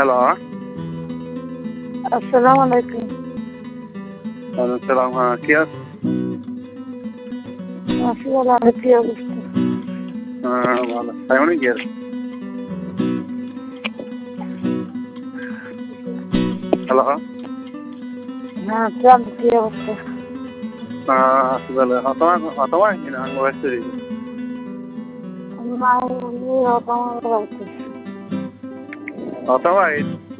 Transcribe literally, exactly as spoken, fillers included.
Hello. আসসালামু আলাইকুম। ওয়ালাইকুম আসসালাম। হ্যাঁ, কে আছে? আছি ভালো, আর কি অবস্থা? হ্যাঁ, ভালো। কেমন গিয়ে? হ্যালো। হ্যাঁ, কেমন কি অবস্থা? হ্যাঁ, আছি ভালো। হতমা হতমা কিনা মোবাইল চুরি। নাই, আমি রকম রাখছি। হতমা